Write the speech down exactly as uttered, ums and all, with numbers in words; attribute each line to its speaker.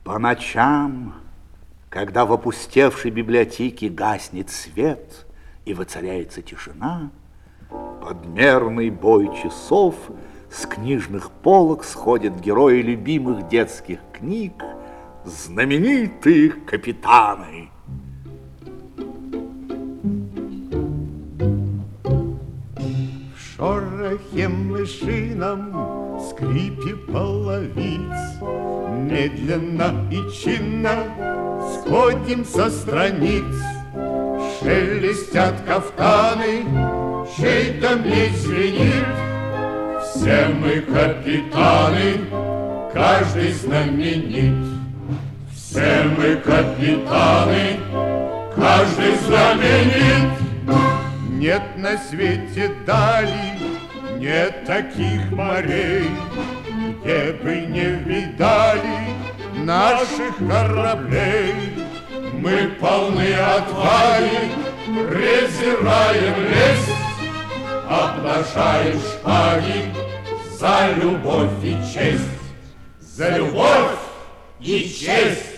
Speaker 1: По ночам, когда в опустевшей библиотеке гаснет свет и воцаряется тишина, под мерный бой часов с книжных полок сходят герои любимых детских книг, знаменитые капитаны.
Speaker 2: В шорохе мышином, скрипе половиц, медленно и чинно сходим со страниц. Шелестят кафтаны, чей-то меч звенит. Все мы капитаны, каждый знаменит. Все мы капитаны, каждый знаменит. Нет на свете дали, нет таких морей, где бы не видали наших кораблей. Мы полны отваги, презираем лесть, обнажаем шпаги за любовь и честь. За любовь и честь!